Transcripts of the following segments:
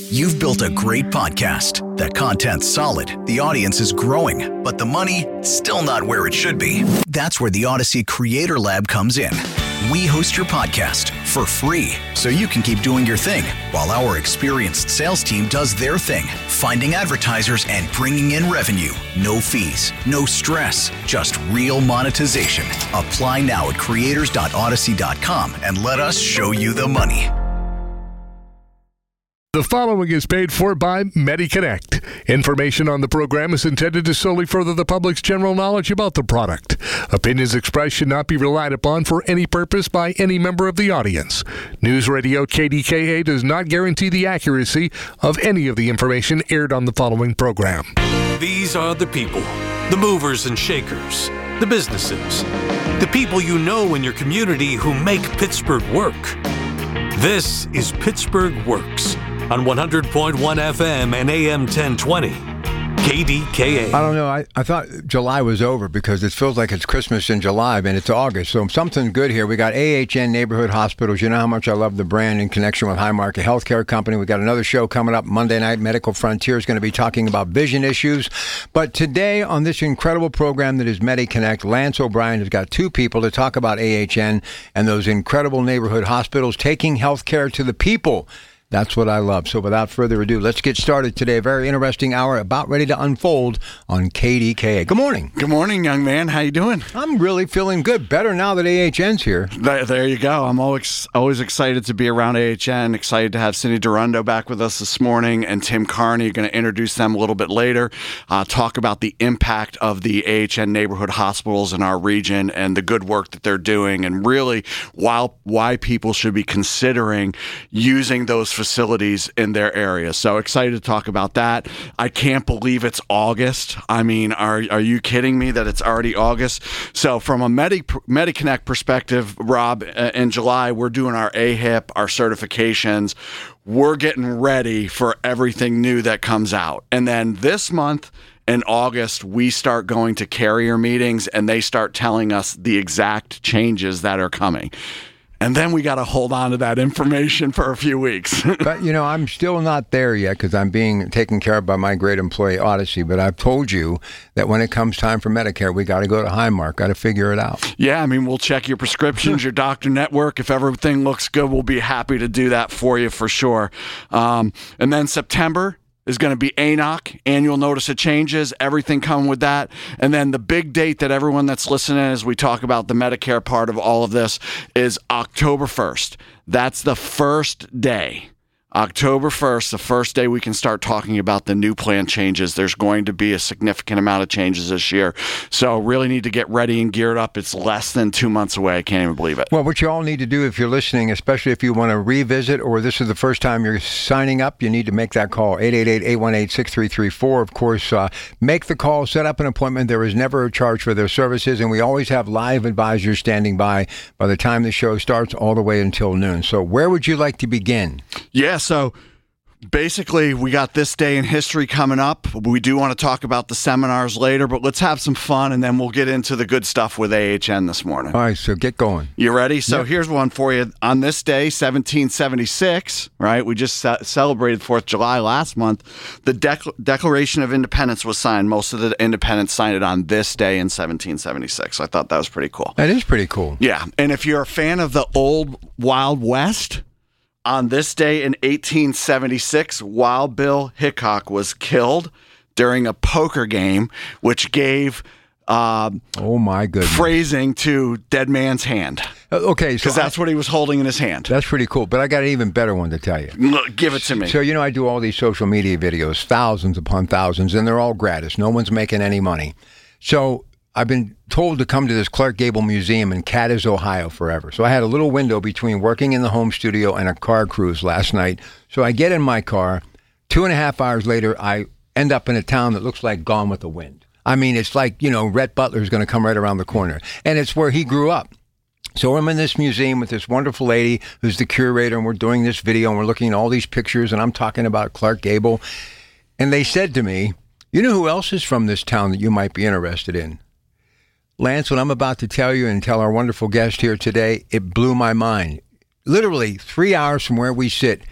You've built a great podcast. The content's solid, the audience is growing, but the money, still not where it should be. That's where the Odyssey Creator Lab comes in. We host your podcast for free, so you can keep doing your thing, while our experienced sales team does their thing, finding advertisers and bringing in revenue. No fees, no stress, just real monetization. Apply now at creators.odyssey.com and let us show you the money. The following is paid for by MediConnect. Information on the program is intended to solely further the public's general knowledge about the product. Opinions expressed should not be relied upon for any purpose by any member of the audience. News Radio KDKA does not guarantee the accuracy of any of the information aired on the following program. These are the people, the movers and shakers, the businesses, the people you know in your community who make Pittsburgh work. This is Pittsburgh Works on 100.1 FM and AM 1020. KDKA. I don't know. I thought July was over because it feels like it's Christmas in July, and it's August. So something good here. We got AHN Neighborhood Hospitals. You know how much I love the brand in connection with Highmark, a healthcare company. We got another show coming up Monday night. Medical Frontier is going to be talking about vision issues. But today on this incredible program that is MediConnect, Lance O'Brien has got two people to talk about AHN and those incredible neighborhood hospitals taking healthcare to the people. That's what I love. So without further ado, let's get started today. A very interesting hour about ready to unfold on KDKA. Good morning. Good morning, young man. How you doing? I'm really feeling good. Better now that AHN's here. There you go. I'm always excited to be around AHN. Excited to have Cindy Durando back with us this morning, and Tim Carney. Going to introduce them a little bit later. Talk about the impact of the AHN neighborhood hospitals in our region and the good work that they're doing, and really why people should be considering using those facilities in their area. So excited to talk about that. I can't believe it's August. I mean, are you kidding me that it's already August? So from a MediConnect perspective, Rob, in July, we're doing our AHIP, our certifications. We're getting ready for everything new that comes out. And then this month, in August, we start going to carrier meetings, and they start telling us the exact changes that are coming. And then we got to hold on to that information for a few weeks. But, you know, I'm still not there yet because I'm being taken care of by my great employee, Odyssey. But I've told you that when it comes time for Medicare, we got to go to Highmark, got to figure it out. Yeah, I mean, we'll check your prescriptions, your doctor network. If everything looks good, we'll be happy to do that for you for sure. And then September is going to be ANOC, annual notice of changes, everything coming with that. And then the big date that everyone that's listening as we talk about the Medicare part of all of this is October 1st. That's the first day. October 1st, the first day we can start talking about the new plan changes. There's going to be a significant amount of changes this year. So really need to get ready and geared up. It's less than 2 months away. I can't even believe it. Well, what you all need to do if you're listening, especially if you want to revisit or this is the first time you're signing up, you need to make that call, 888-818-6334. Of course, make the call, set up an appointment. There is never a charge for their services, and we always have live advisors standing by the time the show starts all the way until noon. So where would you like to begin? Yeah, so basically we got this day in history coming up. We do want to talk about the seminars later, but let's have some fun, and then we'll get into the good stuff with AHN this morning. All right, so get going. You ready? So Here's one for you. On this day, 1776, right? We just celebrated 4th of July last month. The Declaration of Independence was signed. Most of the independents signed it on this day in 1776. So I thought that was pretty cool. That is pretty cool. Yeah, and if you're a fan of the old Wild West, on this day in 1876, Wild Bill Hickok was killed during a poker game, which gave oh my goodness, phrasing to Dead Man's Hand. Okay, so because that's what he was holding in his hand. That's pretty cool. But I got an even better one to tell you. Look, give it to me. So, you know, I do all these social media videos, thousands upon thousands, and they're all gratis. No one's making any money. So I've been told to come to this Clark Gable Museum in Cadiz, Ohio forever. So I had a little window between working in the home studio and a car cruise last night. So I get in my car. 2.5 hours later, I end up in a town that looks like Gone with the Wind. I mean, it's like, you know, Rhett Butler's going to come right around the corner. And it's where he grew up. So I'm in this museum with this wonderful lady who's the curator, and we're doing this video, and we're looking at all these pictures, and I'm talking about Clark Gable. And they said to me, you know who else is from this town that you might be interested in? Lance, what I'm about to tell you and tell our wonderful guest here today, it blew my mind. Literally 3 hours from where we sit,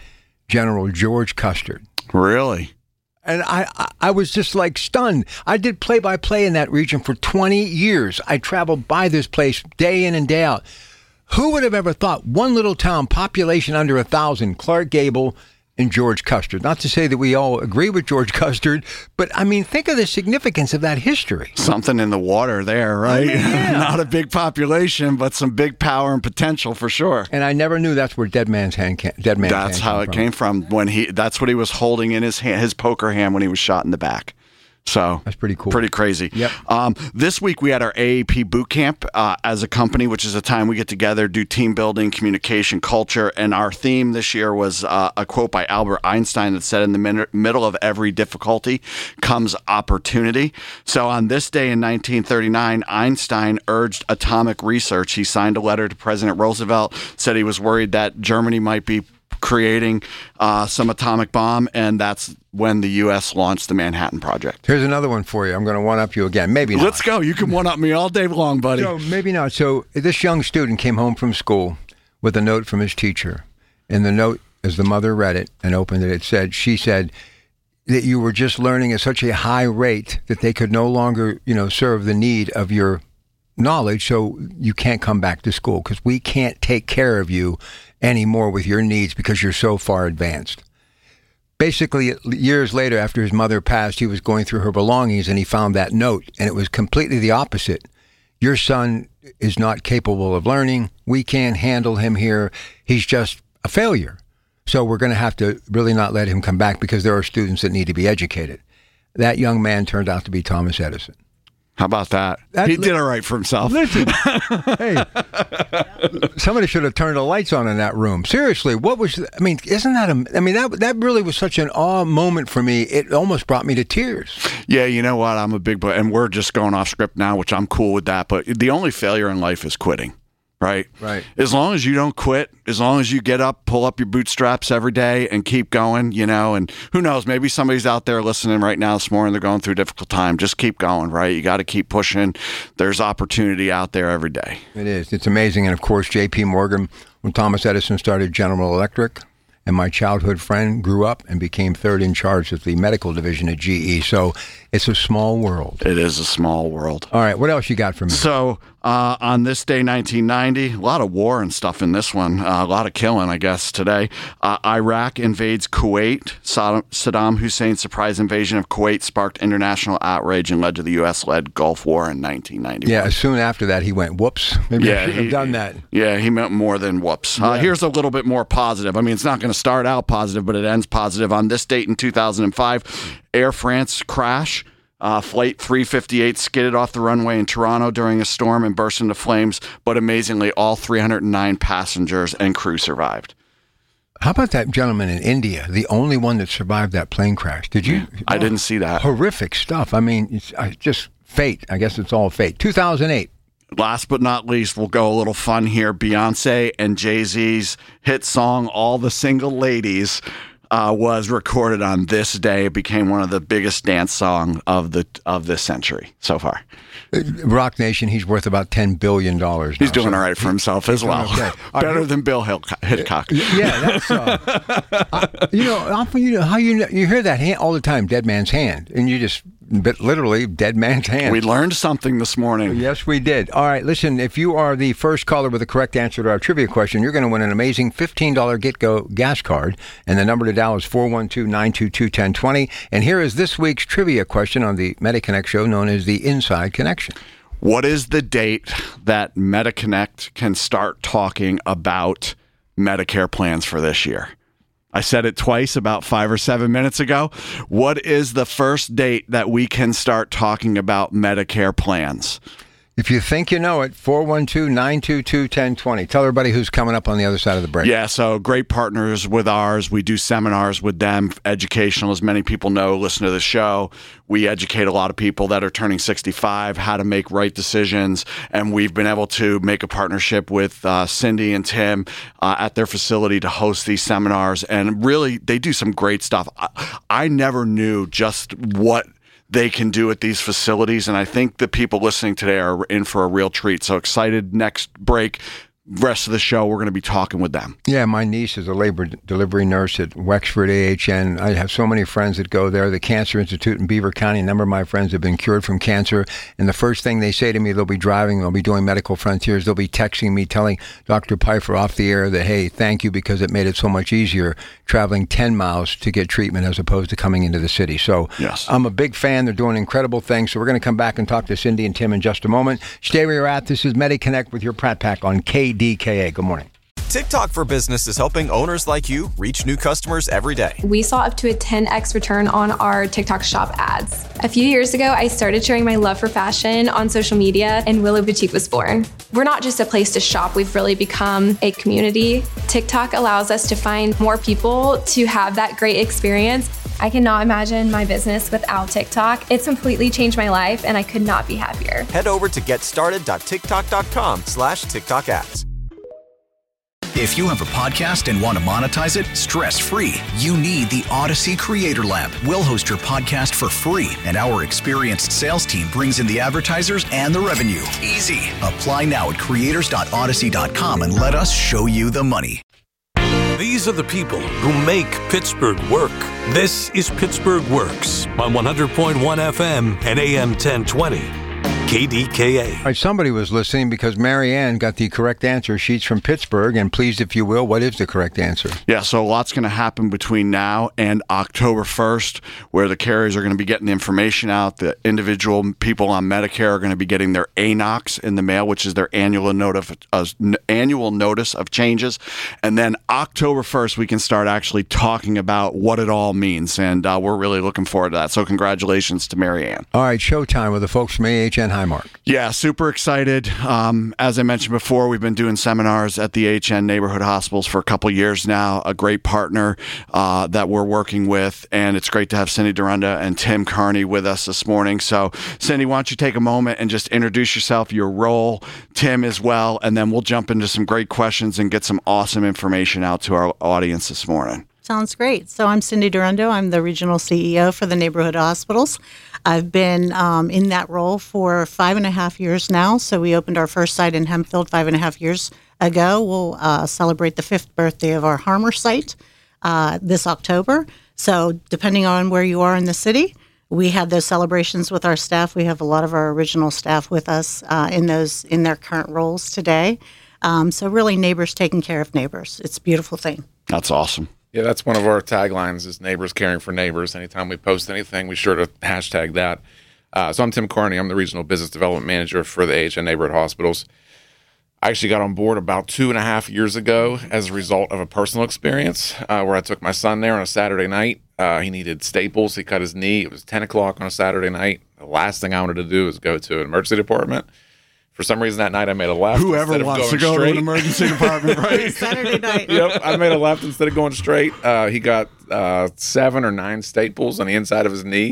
General George Custer. Really? And I was just like stunned. I did play-by-play in that region for 20 years. I traveled by this place day in and day out. Who would have ever thought one little town, population under 1,000, Clark Gable and George Custer? Not to say that we all agree with George Custer, but I mean, think of the significance of that history. Something in the water there, right? Yeah. Not a big population, but some big power and potential for sure. And I never knew that's where Dead Man's Hand That's how it came from. That's what he was holding in his hand, his poker hand when he was shot in the back. So that's pretty cool. Pretty crazy. Yep. This week we had our AAP boot camp as a company, which is a time we get together, do team building, communication, culture. And our theme this year was a quote by Albert Einstein that said, in the middle of every difficulty comes opportunity. So on this day in 1939, Einstein urged atomic research. He signed a letter to President Roosevelt, said he was worried that Germany might be creating some atomic bomb, and that's when the U.S. launched the Manhattan Project. Here's another one for you. I'm going to one-up you again. Maybe not. Let's go. You can one-up me all day long, buddy. So maybe not. So this young student came home from school with a note from his teacher. And the note, as the mother read it and opened it, she said that you were just learning at such a high rate that they could no longer, serve the need of your knowledge, so you can't come back to school because we can't take care of you anymore with your needs because you're so far advanced. Basically, years later, after his mother passed, he was going through her belongings and he found that note, and it was completely the opposite. Your son is not capable of learning. We can't handle him here. He's just a failure. So we're going to have to really not let him come back because there are students that need to be educated. That young man turned out to be Thomas Edison. How about that? He did all right for himself. Listen, hey, somebody should have turned the lights on in that room. Seriously, isn't that, that really was such an awe moment for me. It almost brought me to tears. Yeah, you know what? I'm a big boy, and we're just going off script now, which I'm cool with that. But the only failure in life is quitting. Right. As long as you don't quit, as long as you get up, pull up your bootstraps every day and keep going, and who knows, maybe somebody's out there listening right now this morning, they're going through a difficult time. Just keep going, right? You got to keep pushing. There's opportunity out there every day. It is. It's amazing. And of course, J.P. Morgan, when Thomas Edison started General Electric, and my childhood friend grew up and became third in charge of the medical division at GE. So it's a small world. It is a small world. All right. What else you got for me? So on this day, 1990, a lot of war and stuff in this one. A lot of killing, I guess, today. Iraq invades Kuwait. Saddam Hussein's surprise invasion of Kuwait sparked international outrage and led to the U.S.-led Gulf War in 1991. Yeah, soon after that, he went, whoops. Maybe I shouldn't have done that. Yeah, he meant more than whoops. Here's a little bit more positive. I mean, it's not going to start out positive, but it ends positive. On this date in 2005, Air France crash. Flight 358 skidded off the runway in Toronto during a storm and burst into flames, but amazingly, all 309 passengers and crew survived. How about that gentleman in India, the only one that survived that plane crash? Did you? I didn't see that. Horrific stuff. I mean, it's just fate. I guess it's all fate. 2008. Last but not least, we'll go a little fun here. Beyonce and Jay-Z's hit song, All the Single Ladies, was recorded on this day. It became one of the biggest dance songs of this century so far. Rock Nation, he's worth about $10 billion now. He's doing all right for himself as well. Okay. Better than Bill Hickok. Yeah, that's often how you hear that all the time, Dead Man's Hand, and you just literally Dead Man's Hand. We learned something this morning. Yes, we did. All right, listen, if you are the first caller with the correct answer to our trivia question, you're going to win an amazing $15 Get-Go gas card, and the number to dial is 412-922-1020. And here is this week's trivia question on the MediConnect show, known as the Inside Connection. What is the date that MediConnect can start talking about Medicare plans for this year? I said it twice about 5 or 7 minutes ago. What is the first date that we can start talking about Medicare plans? If you think you know it, 412-922-1020. Tell everybody who's coming up on the other side of the break. Yeah, so great partners with ours. We do seminars with them, educational, as many people know, listen to the show. We educate a lot of people that are turning 65, how to make right decisions, and we've been able to make a partnership with Cindy and Tim at their facility to host these seminars, and really, they do some great stuff. I never knew just what they can do at these facilities, and I think the people listening today are in for a real treat. So excited. Next break, rest of the show, we're going to be talking with them. Yeah, my niece is a labor delivery nurse at Wexford AHN. I have so many friends that go there. The Cancer Institute in Beaver County, a number of my friends have been cured from cancer. And the first thing they say to me, they'll be driving, they'll be doing Medical Frontiers, they'll be texting me, telling Dr. Pfeiffer off the air that, hey, thank you, because it made it so much easier traveling 10 miles to get treatment as opposed to coming into the city. So yes. I'm a big fan. They're doing incredible things. So we're going to come back and talk to Cindy and Tim in just a moment. Stay where you're at. This is MediConnect with your Pratt Pack on KDKA. Good morning. TikTok for Business is helping owners like you reach new customers every day. We saw up to a 10x return on our TikTok shop ads. A few years ago, I started sharing my love for fashion on social media, and Willow Boutique was born. We're not just a place to shop, we've really become a community. TikTok allows us to find more people to have that great experience. I cannot imagine my business without TikTok. It's completely changed my life, and I could not be happier. Head over to getstarted.tiktok.com/TikTok ads. If you have a podcast and want to monetize it stress-free, you need the Odyssey Creator Lab. We'll host your podcast for free, and our experienced sales team brings in the advertisers and the revenue. Easy. Apply now at creators.odyssey.com and let us show you the money. These are the people who make Pittsburgh work. This is Pittsburgh Works on 100.1 FM and AM 1020. KDKA. All right, somebody was listening because Mary Ann got the correct answer. She's from Pittsburgh, and please, if you will, what is the correct answer? Yeah, so a lot's going to happen between now and October 1st, where the carriers are going to be getting the information out. The individual people on Medicare are going to be getting their ANOCs in the mail, which is their annual notice of changes. And then October 1st, we can start actually talking about what it all means, and we're really looking forward to that. So congratulations to Mary Ann. All right, showtime with the folks from AHN. Hi, Mark. Yeah, super excited. As I mentioned before, we've been doing seminars at the AHN neighborhood hospitals for a couple years now. A great partner that we're working with, and it's great to have Cindy Durunda and Tim Carney with us this morning. So, Cindy, why don't you take a moment and just introduce yourself, your role, Tim as well, and then we'll jump into some great questions and get some awesome information out to our audience this morning. Sounds great. So I'm Cindy Durando. I'm the regional CEO for the neighborhood hospitals. I've been in that role for 5.5 years now. So we opened our first site in Hempfield 5.5 years ago. We'll celebrate the 5th birthday of our Harmer site this October. So depending on where you are in the city, we had those celebrations with our staff. We have a lot of our original staff with us in their current roles today. So really neighbors taking care of neighbors. It's a beautiful thing. That's awesome. Yeah, that's one of our taglines is neighbors caring for neighbors. Anytime we post anything, we sure to hashtag that. So I'm Tim Carney. I'm the Regional Business Development Manager for the AHN Neighborhood Hospitals. I actually got on board about 2.5 years ago as a result of a personal experience where I took my son there on a Saturday night. He needed staples. He cut his knee. It was 10 o'clock on a Saturday night. The last thing I wanted to do was go to an emergency department. For some reason that night I made a left. Whoever wants to go to an emergency department, right? Saturday night. Yep, I made a left instead of going straight. He got 7 or 9 staples on the inside of his knee,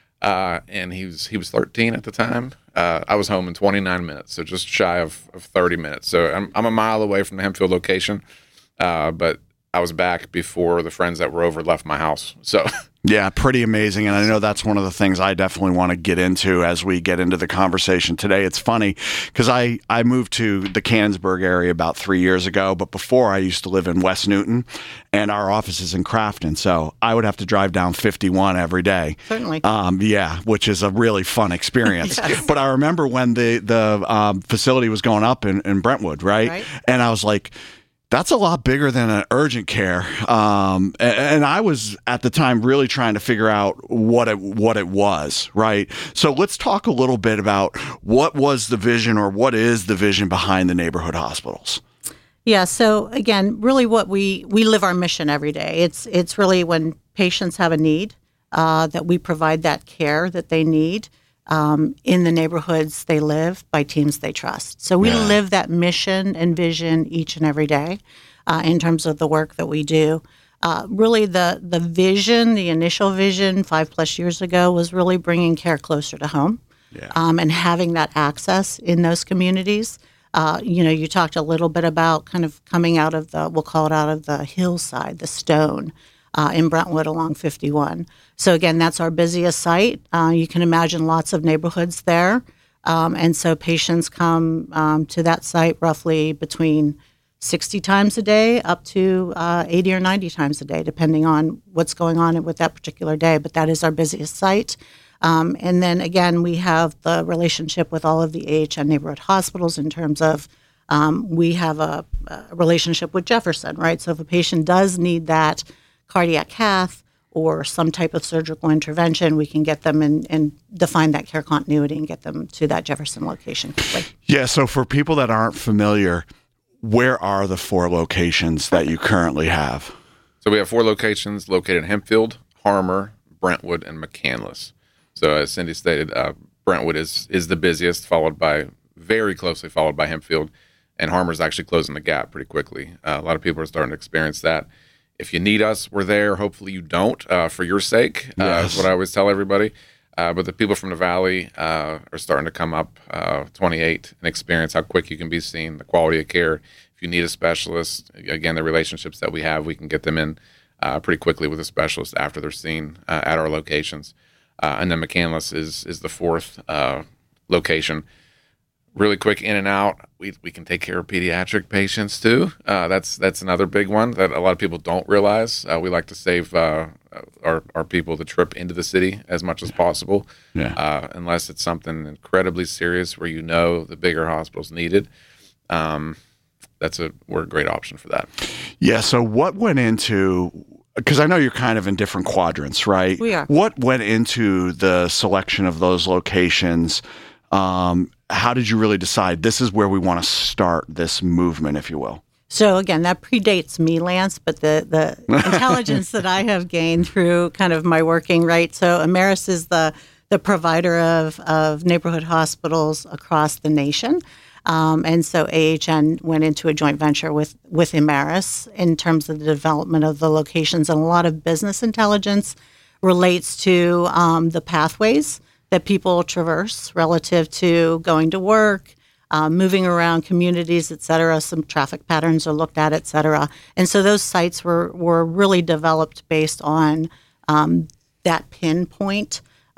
and he was 13 at the time. I was home in 29 minutes, so just shy of 30 minutes. So I'm a mile away from the Hempfield location, but I was back before the friends that were over left my house. So. Yeah, pretty amazing. And I know that's one of the things I definitely want to get into as we get into the conversation today. It's funny because I moved to the Canonsburg area about 3 years ago, but before I used to live in West Newton and our office is in Crafton. So I would have to drive down 51 every day. Certainly. Yeah, which is a really fun experience. Yes. But I remember when the facility was going up in Brentwood, right? And I was like, that's a lot bigger than an urgent care. And I was at the time really trying to figure out what it was, right? So let's talk a little bit about what was the vision or what is the vision behind the neighborhood hospitals. Yeah, so again, really what we live our mission every day. It's really when patients have a need that we provide that care that they need. In the neighborhoods they live by teams they trust. So we live that mission and vision each and every day in terms of the work that we do. Really the vision, the initial vision 5+ years ago was really bringing care closer to home and having that access in those communities. You talked a little bit about kind of coming out of we'll call it out of the hillside, the stone. In Brentwood along 51. So again, that's our busiest site. You can imagine lots of neighborhoods there. And so patients come to that site roughly between 60 times a day up to 80 or 90 times a day, depending on what's going on with that particular day. But that is our busiest site. And then again, we have the relationship with all of the AHN neighborhood hospitals in terms of we have a relationship with Jefferson, right? So if a patient does need that cardiac cath or some type of surgical intervention, we can get them and define that care continuity and get them to that Jefferson location quickly. Yeah, so for people that aren't familiar, where are the 4 locations that you currently have? So we have 4 locations located in Hempfield, Harmer, Brentwood, and McCandless. So as Cindy stated, Brentwood is the busiest, very closely followed by Hempfield, and Harmer's actually closing the gap pretty quickly. A lot of people are starting to experience that. If you need us, we're there. Hopefully you don't, for your sake, is what I always tell everybody. But the people from the Valley are starting to come up 28 and experience how quick you can be seen, the quality of care. If you need a specialist, again, the relationships that we have, we can get them in pretty quickly with a specialist after they're seen at our locations. And then McCandless is the 4th location. Really quick in and out. We can take care of pediatric patients too. That's another big one that a lot of people don't realize. We like to save our people the trip into the city as much as possible, unless it's something incredibly serious where the bigger hospital's needed. We're a great option for that. Yeah. So what went into? Because I know you're kind of in different quadrants, right? We are. What went into the selection of those locations? How did you really decide this is where we want to start this movement, if you will? So again, that predates me, Lance, but the intelligence that I have gained through kind of my working, right? So Ameris is the provider of neighborhood hospitals across the nation. And so AHN went into a joint venture with Ameris in terms of the development of the locations, and a lot of business intelligence relates to the pathways that people traverse relative to going to work, moving around communities, et cetera. Some traffic patterns are looked at, et cetera. And so those sites were really developed based on that pinpoint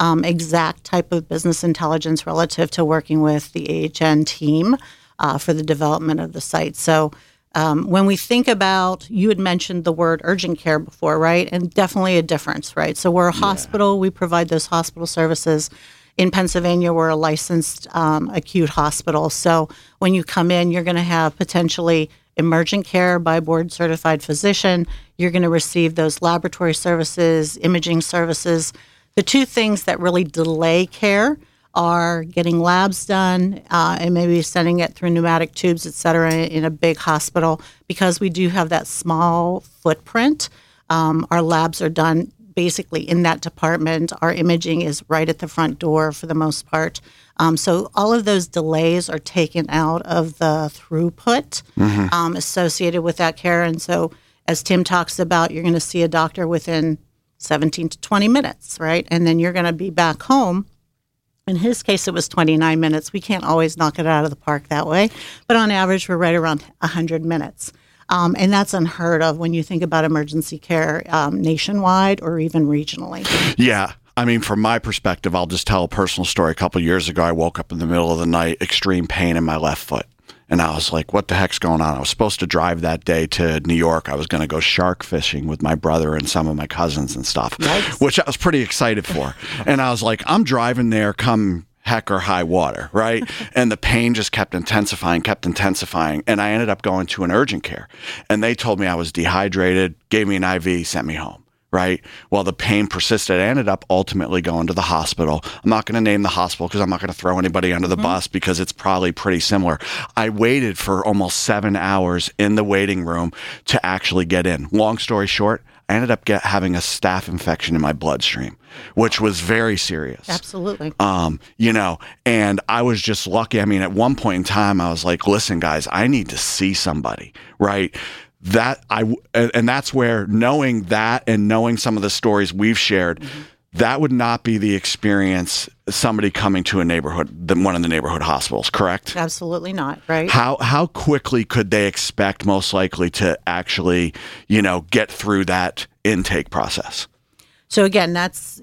exact type of business intelligence relative to working with the AHN team for the development of the site. So when we think about, you had mentioned the word urgent care before, right? And definitely a difference, right? So we're a hospital. We provide those hospital services. In Pennsylvania, we're a licensed acute hospital. So when you come in, you're going to have potentially emergent care by board-certified physician. You're going to receive those laboratory services, imaging services. The 2 things that really delay care are getting labs done and maybe sending it through pneumatic tubes, et cetera, in a big hospital. Because we do have that small footprint, our labs are done basically in that department. Our imaging is right at the front door for the most part. So all of those delays are taken out of the throughput associated with that care. And so as Tim talks about, you're going to see a doctor within 17 to 20 minutes, right? And then you're going to be back home. In his case, it was 29 minutes. We can't always knock it out of the park that way. But on average, we're right around 100 minutes. And that's unheard of when you think about emergency care nationwide or even regionally. Yeah. I mean, from my perspective, I'll just tell a personal story. A couple of years ago, I woke up in the middle of the night, extreme pain in my left foot. And I was like, what the heck's going on? I was supposed to drive that day to New York. I was going to go shark fishing with my brother and some of my cousins and stuff, which I was pretty excited for. And I was like, I'm driving there come heck or high water, right? And the pain just kept intensifying. And I ended up going to an urgent care. And they told me I was dehydrated, gave me an IV, sent me home. Right? Well, the pain persisted. I ended up ultimately going to the hospital. I'm not going to name the hospital because I'm not going to throw anybody under the bus because it's probably pretty similar. I waited for almost 7 hours in the waiting room to actually get in. Long story short, I ended up having a staph infection in my bloodstream, which was very serious. Absolutely. And I was just lucky. I mean, at one point in time, I was like, listen, guys, I need to see somebody, right? And that's where knowing that and knowing some of the stories we've shared, that would not be the experience somebody coming to a neighborhood, one of the neighborhood hospitals, correct? Absolutely not, right? How quickly could they expect most likely to actually, get through that intake process? So again,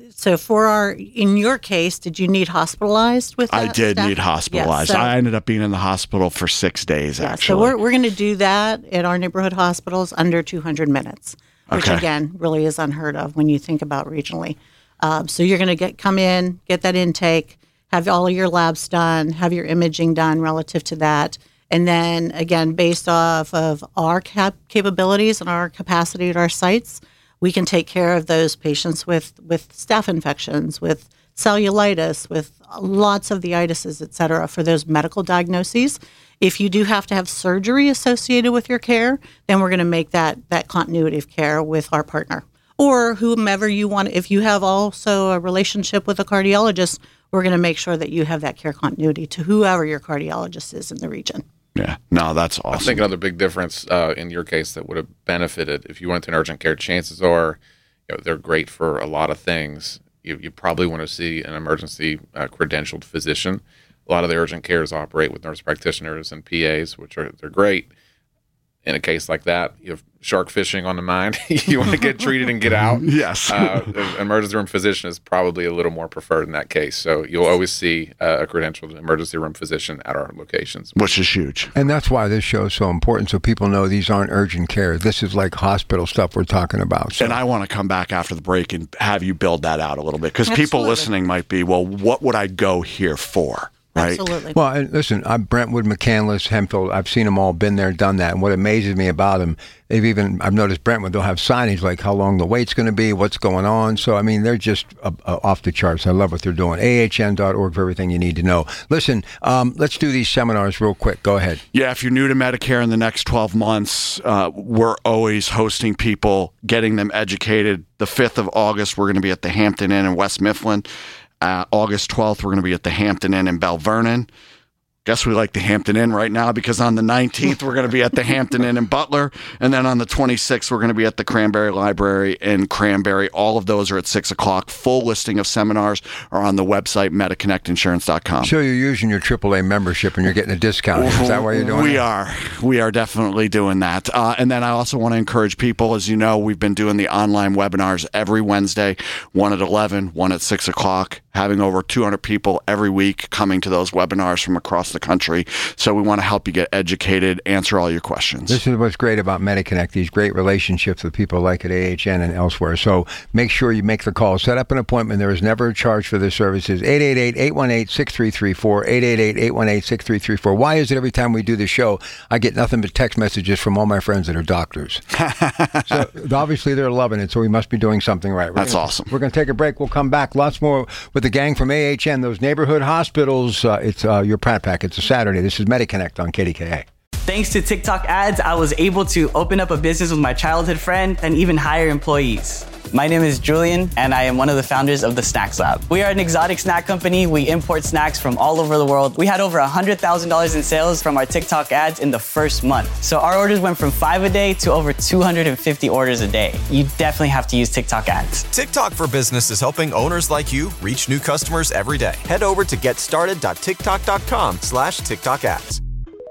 in your case, did you need hospitalized with that? I did staff? need hospitalized. Yeah, so, I ended up being in the hospital for 6 days, actually. So we're going to do that at our neighborhood hospitals under 200 minutes, which again, really is unheard of when you think about regionally. So you're going to come in, get that intake, have all of your labs done, have your imaging done relative to that. And then again, based off of our capabilities and our capacity at our sites, we can take care of those patients with staph infections, with cellulitis, with lots of the itises, et cetera, for those medical diagnoses. If you do have to have surgery associated with your care, then we're going to make that continuity of care with our partner. Or whomever you want. If you have also a relationship with a cardiologist, we're going to make sure that you have that care continuity to whoever your cardiologist is in the region. Yeah, no, that's awesome. I think another big difference in your case that would have benefited if you went to an urgent care, chances are they're great for a lot of things. You probably want to see an emergency credentialed physician. A lot of the urgent cares operate with nurse practitioners and PAs, they're great. In a case like that, you have shark fishing on the mind. You want to get treated and get out. Yes. An emergency room physician is probably a little more preferred in that case. So you'll always see a credentialed emergency room physician at our locations. Which is huge. And that's why this show is so important, so people know these aren't urgent care. This is like hospital stuff we're talking about. So. And I want to come back after the break and have you build that out a little bit. Because people listening might be, well, what would I go here for? Right. Absolutely. Well, and listen, I'm Brentwood, McCandless, Hempfield. I've seen them all, been there, done that. And what amazes me about them, I've noticed Brentwood, they'll have signage like how long the wait's going to be, what's going on. So, I mean, they're just off the charts. I love what they're doing. AHN.org for everything you need to know. Listen, let's do these seminars real quick. Go ahead. Yeah, if you're new to Medicare in the next 12 months, we're always hosting people, getting them educated. The 5th of August, we're going to be at the Hampton Inn in West Mifflin. August 12th, we're going to be at the Hampton Inn in Bell Vernon. Guess we like the Hampton Inn right now because on the 19th, we're going to be at the Hampton Inn in Butler. And then on the 26th, we're going to be at the Cranberry Library in Cranberry. All of those are at 6 o'clock. Full listing of seminars are on the website, MediConnectInsurance.com. So you're using your AAA membership and you're getting a discount. Is that why you're doing it? We are definitely doing that. And then I also want to encourage people, as you know, we've been doing the online webinars every Wednesday, one at 11, one at 6 o'clock, having over 200 people every week coming to those webinars from across the country. So we want to help you get educated, answer all your questions. This is what's great about MediConnect, these great relationships with people like at AHN and elsewhere. So make sure you make the call. Set up an appointment. There is never a charge for this services. 888-818-6334, 888-818-6334. Why is it every time we do the show, I get nothing but text messages from all my friends that are doctors? So obviously they're loving it, so we must be doing something right. That's awesome. We're going to take a break. We'll come back. Lots more with the gang from AHN, those neighborhood hospitals. It's your Pratt Pack. It's a Saturday. This is MediConnect on KDKA. Thanks to TikTok ads, I was able to open up a business with my childhood friend and even hire employees. My name is Julian, and I am one of the founders of the Snacks Lab. We are an exotic snack company. We import snacks from all over the world. We had over $100,000 in sales from our TikTok ads in the first month. So our orders went from 5 a day to over 250 orders a day. You definitely have to use TikTok ads. TikTok for Business is helping owners like you reach new customers every day. Head over to getstarted.tiktok.com/TikTok ads.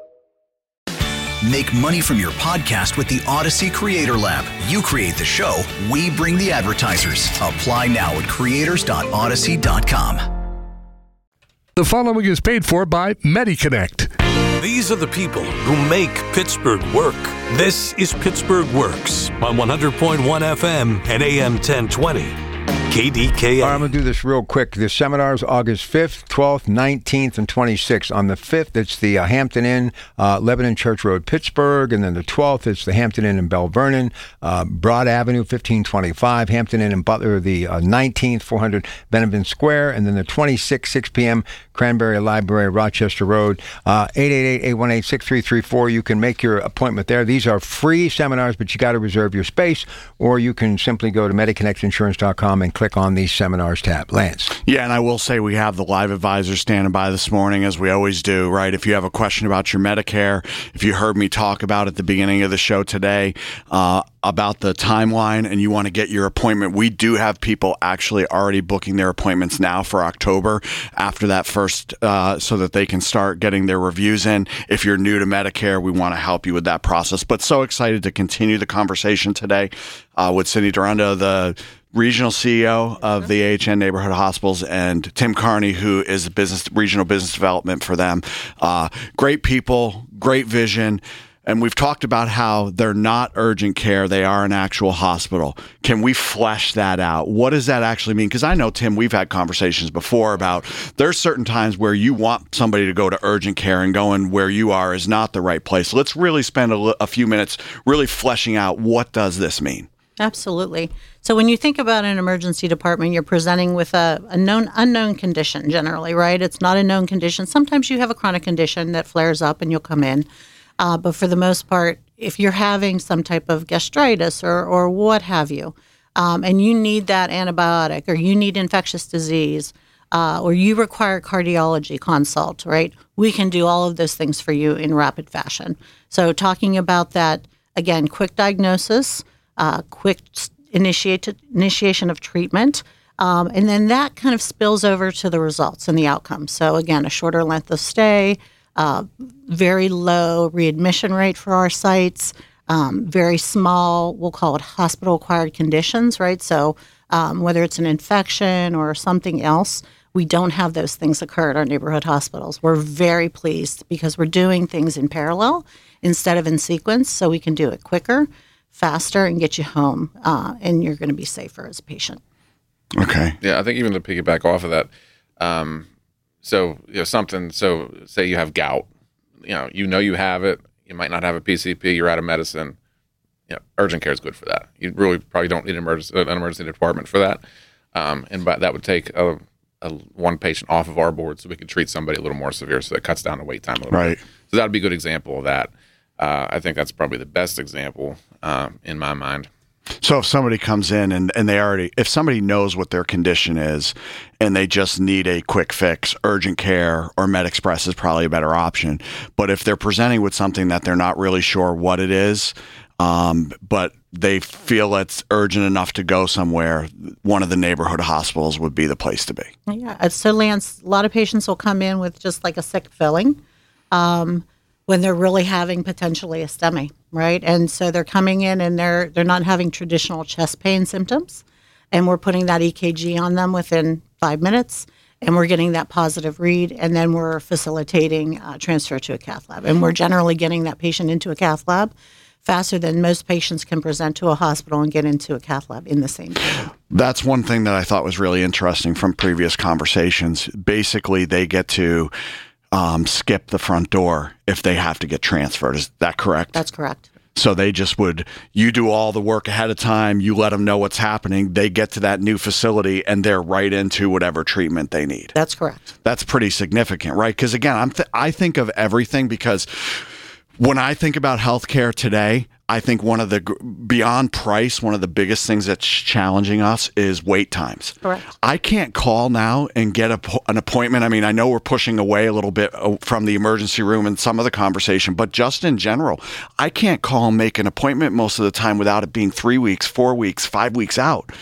Make money from your podcast with the Odyssey Creator Lab. You create the show, we bring the advertisers. Apply now at creators.odyssey.com. The following is paid for by MediConnect. These are the people who make Pittsburgh work. This is Pittsburgh Works on 100.1 FM and AM 1020. KDKA. All right, I'm going to do this real quick. The seminar is August 5th, 12th, 19th, and 26th. On the 5th, it's the Hampton Inn, Lebanon Church Road, Pittsburgh. And then the 12th, it's the Hampton Inn in Bell Vernon, Broad Avenue, 1525. Hampton Inn in Butler, the 19th, 400 Benavent Square. And then the 26th, 6 p.m., Cranberry Library, Rochester Road, 888-818-6334. You can make your appointment there. These are free seminars, but you got to reserve your space, or you can simply go to MediConnectInsurance.com and click on the seminars tab. Lance. Yeah, and I will say we have the live advisor standing by this morning, as we always do, right? If you have a question about your Medicare, if you heard me talk about at the beginning of the show today, about the timeline and you want to get your appointment, we do have people actually already booking their appointments now for October after that first, so that they can start getting their reviews in. If you're new to Medicare, we want to help you with that process. But so excited to continue the conversation today with Cindy Durando, the regional CEO of the AHN Neighborhood Hospitals, and Tim Carney, who is regional business development for them. Great people, great vision. And we've talked about how they're not urgent care. They are an actual hospital. Can we flesh that out? What does that actually mean? Because I know, Tim, we've had conversations before about there's certain times where you want somebody to go to urgent care and going where you are is not the right place. Let's really spend a few minutes really fleshing out what does this mean? Absolutely. So when you think about an emergency department, you're presenting with a unknown condition generally, right? It's not a known condition. Sometimes you have a chronic condition that flares up and you'll come in. But for the most part, if you're having some type of gastritis or what have you, and you need that antibiotic or you need infectious disease or you require cardiology consult, right? We can do all of those things for you in rapid fashion. So talking about that, again, quick diagnosis, quick initiation of treatment, and then that kind of spills over to the results and the outcomes. So again, a shorter length of stay, very low readmission rate for our sites, very small, we'll call it hospital-acquired conditions, right? So whether it's an infection or something else, we don't have those things occur at our neighborhood hospitals. We're very pleased because we're doing things in parallel instead of in sequence, so we can do it quicker, faster, and get you home, and you're going to be safer as a patient. Okay. Yeah, I think even to piggyback off of that, so say you have gout, you have it, you might not have a PCP, you're out of medicine, urgent care is good for that. You really probably don't need an emergency department for that. But that would take one patient off of our board so we could treat somebody a little more severe, so that cuts down the wait time a little bit. So that would be a good example of that. I think that's probably the best example in my mind. So if somebody comes in and if somebody knows what their condition is and they just need a quick fix, urgent care or MedExpress is probably a better option. But if they're presenting with something that they're not really sure what it is, but they feel it's urgent enough to go somewhere, one of the neighborhood hospitals would be the place to be. Yeah. So Lance, a lot of patients will come in with just like a sick filling. When they're really having potentially a STEMI, right? And so they're coming in and they're not having traditional chest pain symptoms, and we're putting that EKG on them within 5 minutes, and we're getting that positive read, and then we're facilitating transfer to a cath lab. And we're generally getting that patient into a cath lab faster than most patients can present to a hospital and get into a cath lab in the same day. That's one thing that I thought was really interesting from previous conversations. Basically, they get to skip the front door if they have to get transferred. Is that correct? That's correct. So they just you do all the work ahead of time, you let them know what's happening, they get to that new facility, and they're right into whatever treatment they need. That's correct. That's pretty significant, right? Because again, I think of everything, because when I think about healthcare today, I think beyond price, one of the biggest things that's challenging us is wait times. Correct. I can't call now and get an appointment. I mean, I know we're pushing away a little bit from the emergency room and some of the conversation, but just in general, I can't call and make an appointment most of the time without it being 3 weeks, 4 weeks, 5 weeks out,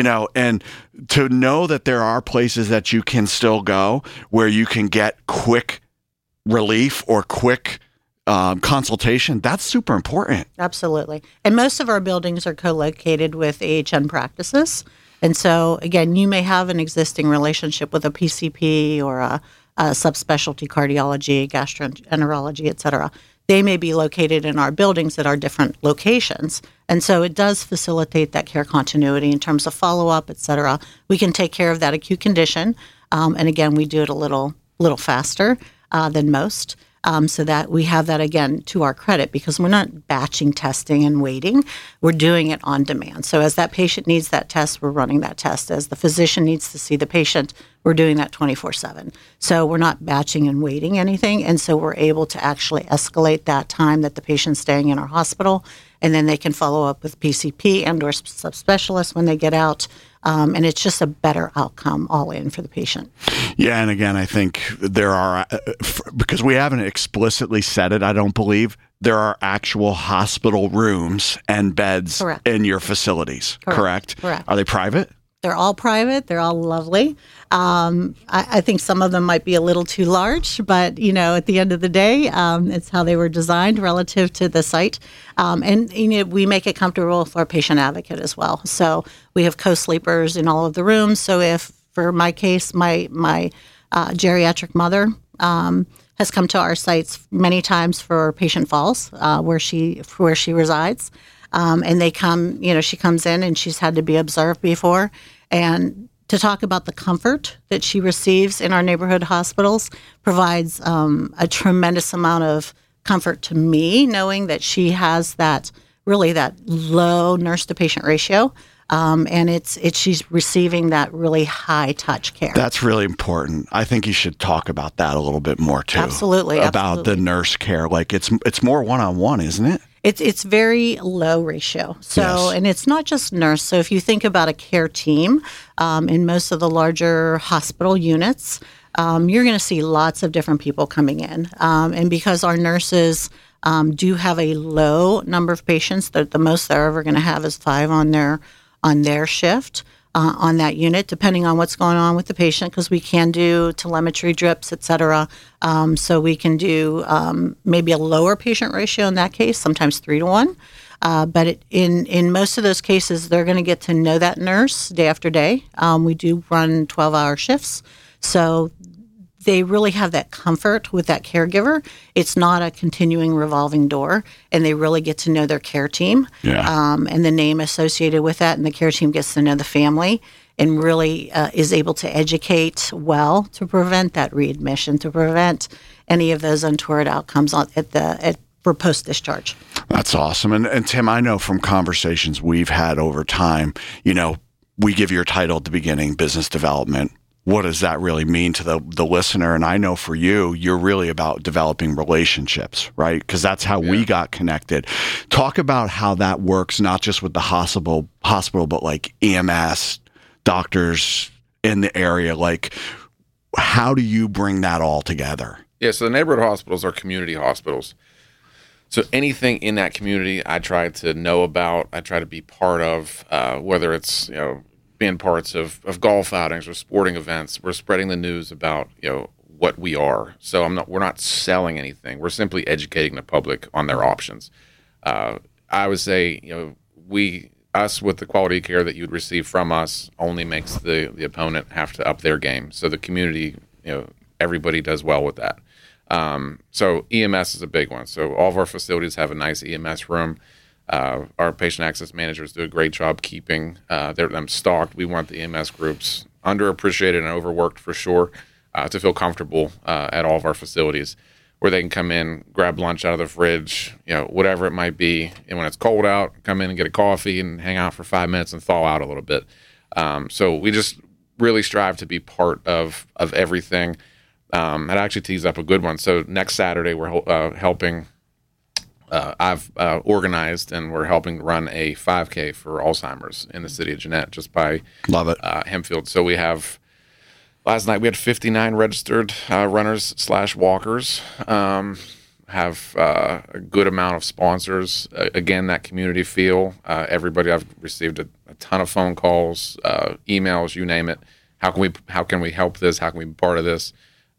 and to know that there are places that you can still go where you can get quick relief or quick consultation, that's super important. Absolutely. And most of our buildings are co-located with AHN practices. And so, again, you may have an existing relationship with a PCP or a subspecialty cardiology, gastroenterology, et cetera. They may be located in our buildings at our different locations. And so it does facilitate that care continuity in terms of follow-up, et cetera. We can take care of that acute condition. And again, we do it a little faster than most. So that we have that, again, to our credit, because we're not batching testing and waiting. We're doing it on demand. So as that patient needs that test, we're running that test. As the physician needs to see the patient, we're doing that 24/7. So we're not batching and waiting anything. And so we're able to actually escalate that time that the patient's staying in our hospital, and then they can follow up with PCP and or subspecialists when they get out. And it's just a better outcome all in for the patient. Yeah, and again, I think there are, because we haven't explicitly said it, I don't believe, there are actual hospital rooms and beds in your facilities, correct? Correct. Are they private? They're all private. They're all lovely. I think some of them might be a little too large, but, at the end of the day, it's how they were designed relative to the site. And we make it comfortable for a patient advocate as well. So we have co-sleepers in all of the rooms. So if, for my case, my geriatric mother has come to our sites many times for patient falls, where she resides. And they come, she comes in and she's had to be observed before. And to talk about the comfort that she receives in our neighborhood hospitals provides a tremendous amount of comfort to me, knowing that she has that low nurse to patient ratio. And she's receiving that really high touch care. That's really important. I think you should talk about that a little bit more too. Absolutely. About the nurse care. Like it's more one-on-one, isn't it? It's very low ratio. So, Yes. And it's not just nurse. So if you think about a care team, in most of the larger hospital units, you're going to see lots of different people coming in. And because our nurses do have a low number of patients, the most they're ever going to have is 5 on their shift. On that unit, depending on what's going on with the patient, because we can do telemetry drips, et cetera. So we can do maybe a lower patient ratio in that case, sometimes 3-to-1. But in most of those cases, they're going to get to know that nurse day after day. We do run 12-hour shifts. So they really have that comfort with that caregiver. It's not a continuing revolving door, and they really get to know their care team and the name associated with that, and the care team gets to know the family and really is able to educate well to prevent that readmission, to prevent any of those untoward outcomes for post-discharge. That's awesome. And Tim, I know from conversations we've had over time, we give your title at the beginning, business development. What does that really mean to the listener? And I know for you, you're really about developing relationships, right? Because that's how we got connected. Talk about how that works, not just with the hospital, but like EMS, doctors in the area. Like, how do you bring that all together? Yeah, so the neighborhood hospitals are community hospitals. So anything in that community I try to know about, I try to be part of, whether it's, being parts of golf outings or sporting events. We're spreading the news about, what we are. So we're not selling anything. We're simply educating the public on their options. I would say, us with the quality of care that you'd receive from us only makes the opponent have to up their game. So the community, everybody does well with that. So EMS is a big one. So all of our facilities have a nice EMS room. Our patient access managers do a great job keeping them stocked. We want the EMS groups underappreciated and overworked for sure, to feel comfortable at all of our facilities, where they can come in, grab lunch out of the fridge, whatever it might be. And when it's cold out, come in and get a coffee and hang out for 5 minutes and thaw out a little bit. So we just really strive to be part of everything. That actually tees up a good one. So next Saturday, we're helping. I've organized and we're helping run a 5K for Alzheimer's in the city of Jeanette, just by Hempfield. So last night we had 59 registered runners / walkers. Have a good amount of sponsors. Again, that community feel. Everybody, I've received a ton of phone calls, emails, you name it. How can we help this? How can we be part of this?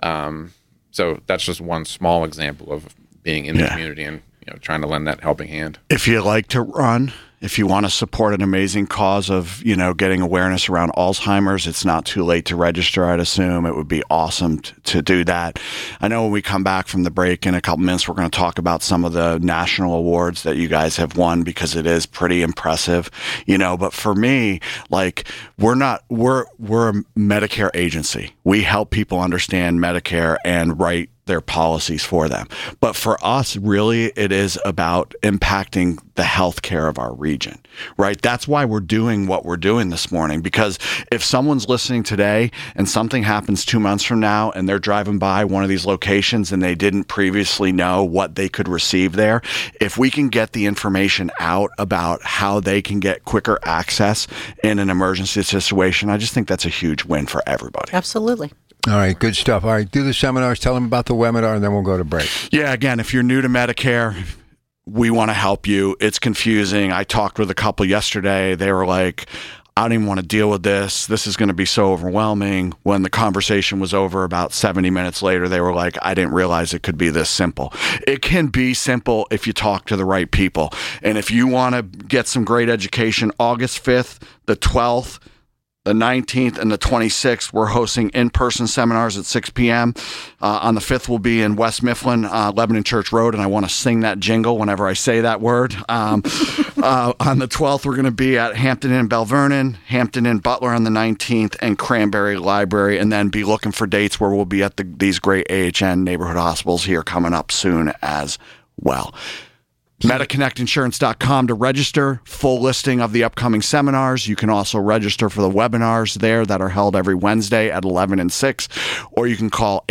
So that's just one small example of being in the community and trying to lend that helping hand. If you like to run, if you want to support an amazing cause of, getting awareness around Alzheimer's, it's not too late to register, I'd assume. It would be awesome to do that. I know when we come back from the break in a couple minutes, we're going to talk about some of the national awards that you guys have won, because it is pretty impressive, but for me, like, we're a Medicare agency. We help people understand Medicare and write their policies for them. But for us, really, it is about impacting the healthcare of our region, right? That's why we're doing what we're doing this morning, because if someone's listening today and something happens 2 months from now and they're driving by one of these locations and they didn't previously know what they could receive there, if we can get the information out about how they can get quicker access in an emergency situation, I just think that's a huge win for everybody. Absolutely. All right, good stuff. All right, do the seminars, tell them about the webinar, and then we'll go to break. Yeah, again, if you're new to Medicare, we want to help you. It's confusing. I talked with a couple yesterday. They were like, I don't even want to deal with this. This is going to be so overwhelming. When the conversation was over about 70 minutes later, they were like, I didn't realize it could be this simple. It can be simple if you talk to the right people. And if you want to get some great education, August 5th, the 12th, the 19th, and the 26th, we're hosting in-person seminars at 6 p.m. On the 5th, we'll be in West Mifflin, Lebanon Church Road, and I want to sing that jingle whenever I say that word. On the 12th, we're going to be at Hampton Inn Bell Vernon, Hampton Inn Butler on the 19th, and Cranberry Library, and then be looking for dates where we'll be at these great AHN neighborhood hospitals here coming up soon as well. MetaConnectInsurance.com to register. Full listing of the upcoming seminars. You can also register for the webinars there that are held every Wednesday at 11 and 6, or you can call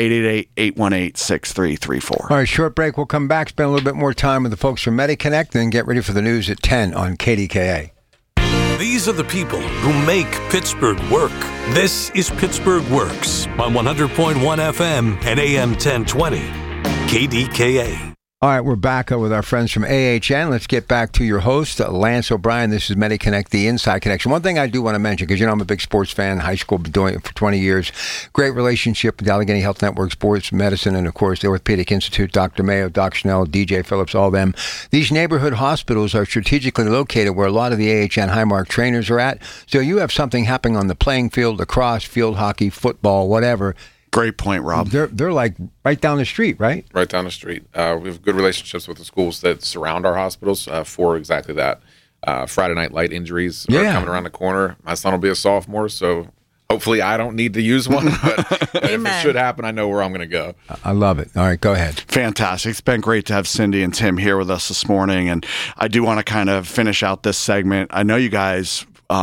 888-818-6334. All right, short break. We'll come back, spend a little bit more time with the folks from MediConnect, then get ready for the news at 10 on KDKA. These are the people who make Pittsburgh work. This is Pittsburgh Works on 100.1 FM and AM 1020. KDKA. All right, we're back with our friends from AHN. Let's get back to your host, Lance O'Brien. This is MediConnect, the Inside Connection. One thing I do want to mention, because I'm a big sports fan, high school, been doing it for 20 years. Great relationship with Allegheny Health Network, Sports Medicine, and, of course, the Orthopedic Institute, Dr. Mayo, Doc Schnell, DJ Phillips, all of them. These neighborhood hospitals are strategically located where a lot of the AHN Highmark trainers are at. So you have something happening on the playing field, lacrosse, field hockey, football, whatever. Great point, Rob. They're like right down the street, right? Right down the street. We have good relationships with the schools that surround our hospitals for exactly that. Friday night light injuries are coming around the corner. My son will be a sophomore, so hopefully I don't need to use one. But if it should happen, I know where I'm going to go. I love it. All right, go ahead. Fantastic. It's been great to have Cindy and Tim here with us this morning. And I do want to kind of finish out this segment. I know you guys,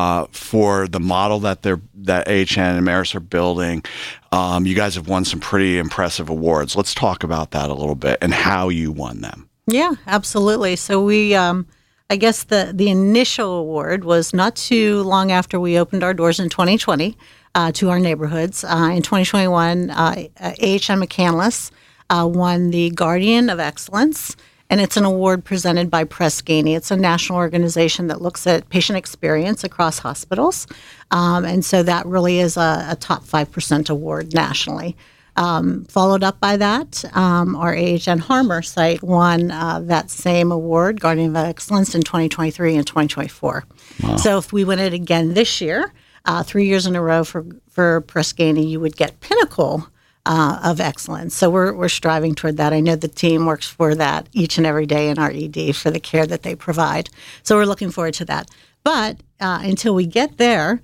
for the model that AHN and Maris are building, you guys have won some pretty impressive awards. Let's talk about that a little bit and how you won them. Yeah, absolutely. So we, I guess the initial award was not too long after we opened our doors in 2020 to our neighborhoods. In 2021, AHN McCandless won the Guardian of Excellence. And it's an award presented by Press Ganey. It's a national organization that looks at patient experience across hospitals. And so that really is a top 5% award nationally. Followed up by that, our AHN Harmer site won that same award, Guardian of Excellence, in 2023 and 2024. Wow. So if we win it again this year, 3 years in a row for Press Ganey, you would get Pinnacle of Excellence. So we're striving toward that. I know the team works for that each and every day in our ED for the care that they provide. So we're looking forward to that. But until we get there,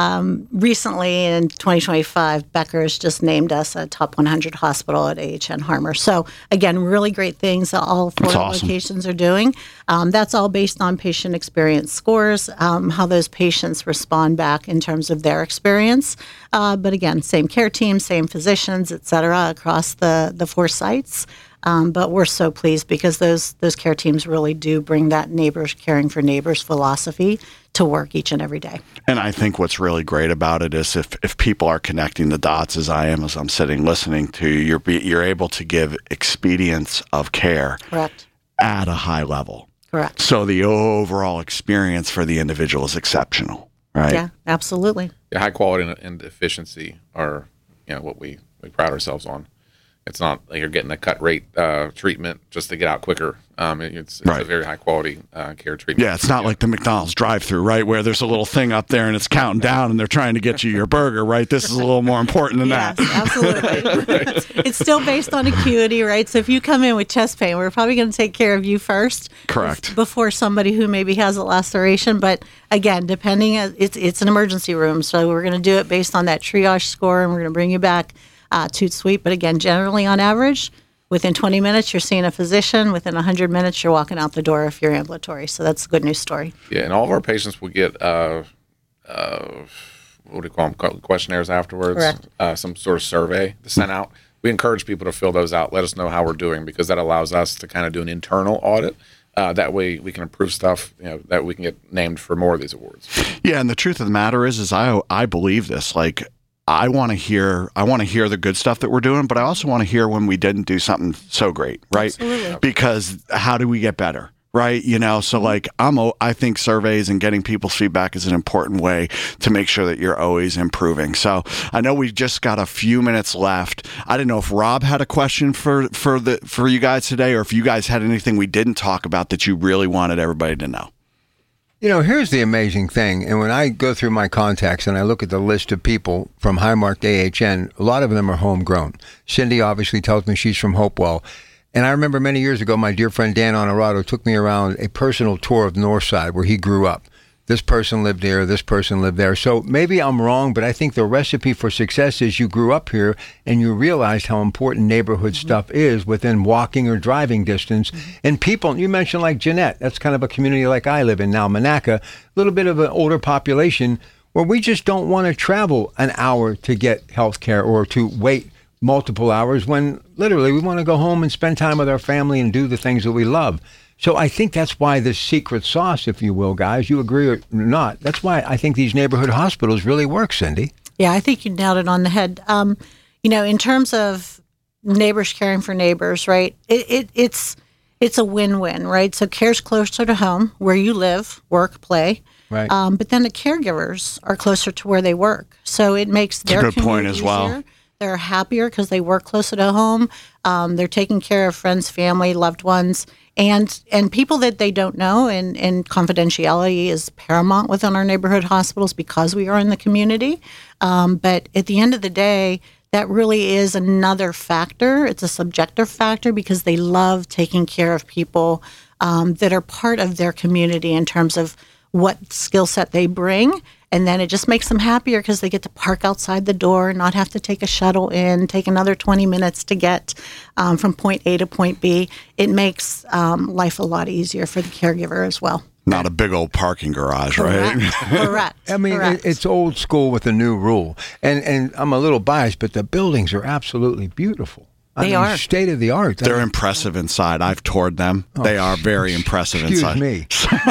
recently in 2025, Becker's just named us a top 100 hospital at AHN Harmer. So again, really great things that all four locations are doing. That's all based on patient experience scores, how those patients respond back in terms of their experience. But again, same care team, same physicians, et cetera, across the four sites. But we're so pleased because those care teams really do bring that neighbors caring for neighbors philosophy to work each and every day. And I think what's really great about it is if people are connecting the dots as I am, as I'm sitting listening to you, you're able to give expedience of care Correct. At a high level. Correct. So the overall experience for the individual is exceptional, right? Yeah, absolutely. Yeah, high quality and efficiency are what we pride ourselves on. It's not like you're getting a cut rate treatment just to get out quicker. It's a very high quality care treatment. Yeah, it's not like the McDonald's drive-through, right, where there's a little thing up there and it's counting down and they're trying to get you your burger, right? This is a little more important than that. Absolutely. It's still based on acuity, right? So if you come in with chest pain, we're probably going to take care of you first. Correct. Before somebody who maybe has a laceration. But again, depending, it's an emergency room, so we're going to do it based on that triage score and we're going to bring you back toot sweet. But again, generally on average, within 20 minutes, you're seeing a physician. Within 100 minutes, you're walking out the door if you're ambulatory. So that's a good news story. Yeah, and all of our patients will get, what do you call them, questionnaires afterwards? Correct. Some sort of survey sent out. We encourage people to fill those out. Let us know how we're doing because that allows us to kind of do an internal audit. That way we can improve stuff, that we can get named for more of these awards. Yeah, and the truth of the matter is I believe this. Like, I want to hear the good stuff that we're doing, but I also want to hear when we didn't do something so great, right? Absolutely. Because how do we get better, right? So like I think surveys and getting people's feedback is an important way to make sure that you're always improving. So I know we've just got a few minutes left. I didn't know if Rob had a question for you guys today, or if you guys had anything we didn't talk about that you really wanted everybody to know. Here's the amazing thing. And when I go through my contacts and I look at the list of people from Highmark AHN, a lot of them are homegrown. Cindy obviously tells me she's from Hopewell. And I remember many years ago, my dear friend Dan Honorado took me around a personal tour of Northside where he grew up. This person lived there, this person lived there. So maybe I'm wrong, but I think the recipe for success is you grew up here and you realized how important neighborhood stuff is within walking or driving distance. And people, you mentioned like Jeanette, that's kind of a community like I live in now, Monaca, a little bit of an older population where we just don't want to travel an hour to get health care or to wait multiple hours when literally we want to go home and spend time with our family and do the things that we love. So I think that's why this secret sauce, if you will, guys, you agree or not, that's why I think these neighborhood hospitals really work, Cindy. Yeah, I think you nailed it on the head. In terms of neighbors caring for neighbors, right, it's a win-win, right? So care's closer to home, where you live, work, play. Right. But then the caregivers are closer to where they work. So it makes their That's a good point community as well. easier. They're happier because they work closer to home. They're taking care of friends, family, loved ones, and people that they don't know. And confidentiality is paramount within our neighborhood hospitals because we are in the community. But at the end of the day, that really is another factor. It's a subjective factor because they love taking care of people that are part of their community in terms of what skill set they bring. And then it just makes them happier because they get to park outside the door, not have to take a shuttle in, take another 20 minutes to get from point A to point B. It makes life a lot easier for the caregiver as well. Not a big old parking garage, right? Correct. I mean, Correct. it's old school with a new rule. And I'm a little biased, but the buildings are absolutely beautiful. They are. State of the art. They're impressive inside. I've toured them. They are very impressive inside. Me.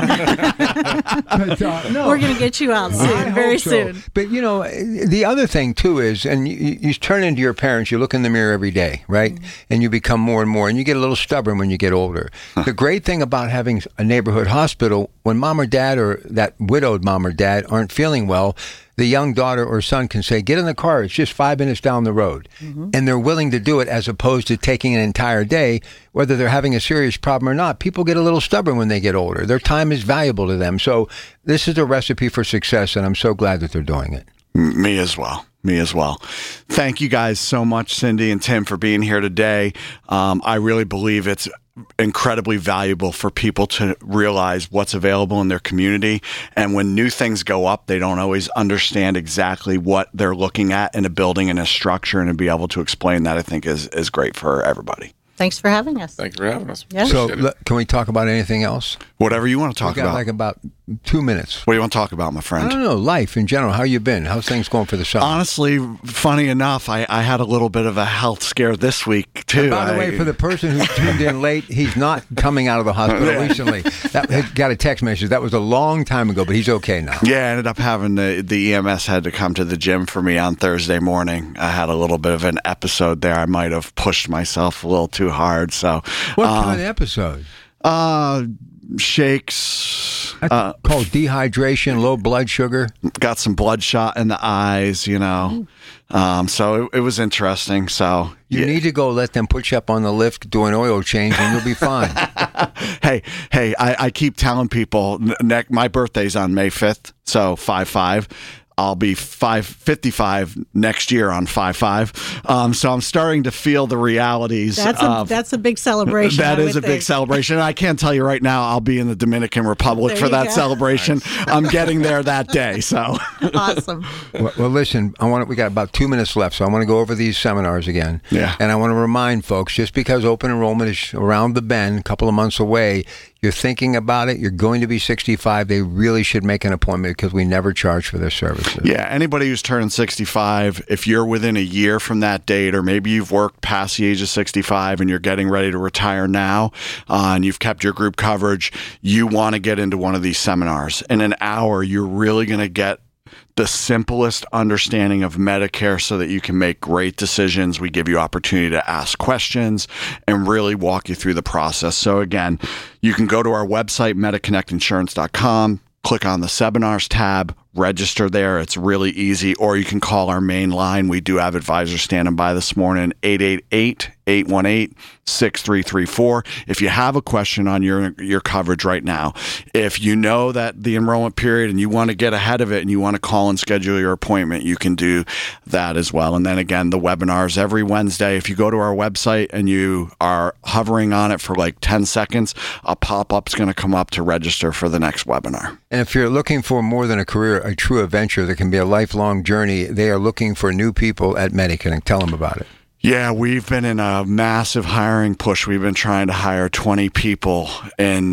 No. We're going to get you out soon, very soon. But, the other thing, too, is, and you turn into your parents, you look in the mirror every day, right? And you become more and more, and you get a little stubborn when you get older. The great thing about having a neighborhood hospital, when mom or dad or that widowed mom or dad aren't feeling well, the young daughter or son can say, get in the car, it's just 5 minutes down the road. And they're willing to do it as opposed to taking an entire day, whether they're having a serious problem or not. People get a little stubborn when they get older. Their time is valuable to them. So this is a recipe for success, and I'm so glad that they're doing it. Me as well. Thank you guys so much, Cindy and Tim, for being here today. I really believe it's incredibly valuable for people to realize what's available in their community. And when new things go up, they don't always understand exactly what they're looking at in a building and a structure, and to be able to explain that, I think, is great for everybody. Thanks for having us. Thank you for having us. Yeah. So can we talk about anything else? Whatever you want to talk We got about. like about 2 minutes. What do you want to talk about, my I friend? don't know, life in general. How you been? How's things going for the summer? Honestly, funny enough, I had a little bit of a health scare this week, too. And by the way, for the person who tuned in late, he's not coming out of the hospital recently. That got a text message. That was a long time ago, but he's okay now. Yeah, I ended up having the EMS had to come to the gym for me on Thursday morning. I had a little bit of an episode there. I might have pushed myself a little too hard. So, What kind of episode? Shakes. That's called dehydration, low blood sugar. Got some bloodshot in the eyes, So it was interesting. So You need to go let them put you up on the lift, do an oil change, and you'll be fine. Hey, I keep telling people, my birthday's on May 5th, so 5/5. I'll be 55 next year on 5/5. So I'm starting to feel the realities. That's a big celebration. That is a big celebration. And I can't tell you right now, I'll be in the Dominican Republic for that celebration. I'm getting there that day. So awesome. Well, listen, we got about 2 minutes left, so I want to go over these seminars again. Yeah. And I want to remind folks, just because open enrollment is around the bend, a couple of months away, you're thinking about it, you're going to be 65, they really should make an appointment because we never charge for their services. Yeah, anybody who's turned 65, if you're within a year from that date, or maybe you've worked past the age of 65 and you're getting ready to retire now, and you've kept your group coverage, you want to get into one of these seminars. In an hour, you're really going to get the simplest understanding of Medicare so that you can make great decisions. We give you opportunity to ask questions and really walk you through the process. So again, you can go to our website, MediConnectInsurance.com, click on the Seminars tab, register there. It's really easy. Or you can call our main line. We do have advisors standing by this morning, 888-818-6334. If you have a question on your coverage right now, if you know that the enrollment period and you want to get ahead of it and you want to call and schedule your appointment, you can do that as well. And then again, the webinars every Wednesday. If you go to our website and you are hovering on it for like 10 seconds, a pop-up's going to come up to register for the next webinar. And if you're looking for more than a career, a true adventure that can be a lifelong journey, they are looking for new people at MediConnect. Tell them about it. Yeah, we've been in a massive hiring push. We've been trying to hire 20 people and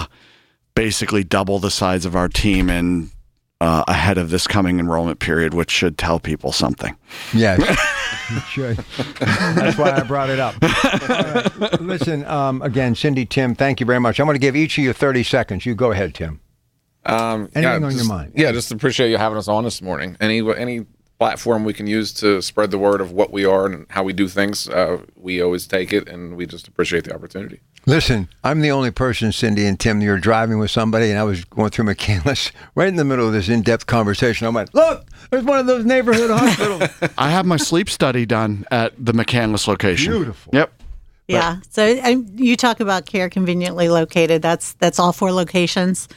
basically double the size of our team and ahead of this coming enrollment period, which should tell people something. Yes, it should. That's why I brought it up. All right. Listen, again, Cindy, Tim, thank you very much. I'm going to give each of you 30 seconds. You go ahead, Tim. Anything on your mind? Yeah, just appreciate you having us on this morning. Any platform we can use to spread the word of what we are and how we do things, we always take it, and we just appreciate the opportunity. Listen, I'm the only person, Cindy and Tim, you're driving with somebody, and I was going through McCandless right in the middle of this in-depth conversation. I'm like, look, there's one of those neighborhood hospitals. I have my sleep study done at the McCandless location. Beautiful. Yep. Yeah. So you talk about care conveniently located. That's all 4 locations.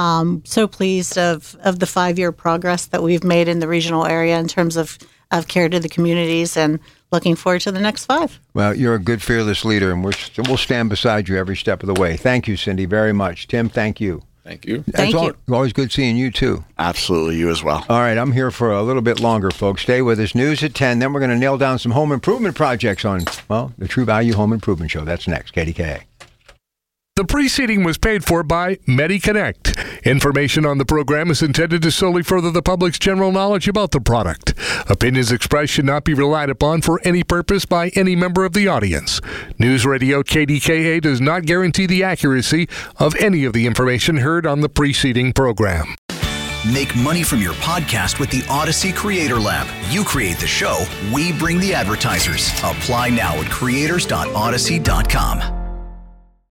So pleased of the 5-year progress that we've made in the regional area in terms of care to the communities, and looking forward to the next 5. Well, you're a good, fearless leader, and we'll stand beside you every step of the way. Thank you, Cindy, very much. Tim, thank you. Thank you. Thank you. Always good seeing you, too. Absolutely, you as well. All right, I'm here for a little bit longer, folks. Stay with us. News at 10. Then we're going to nail down some home improvement projects on, well, the True Value Home Improvement Show. That's next. KDKA. The preceding was paid for by MediConnect. Information on the program is intended to solely further the public's general knowledge about the product. Opinions expressed should not be relied upon for any purpose by any member of the audience. News Radio KDKA does not guarantee the accuracy of any of the information heard on the preceding program. Make money from your podcast with the Odyssey Creator Lab. You create the show, we bring the advertisers. Apply now at creators.odyssey.com.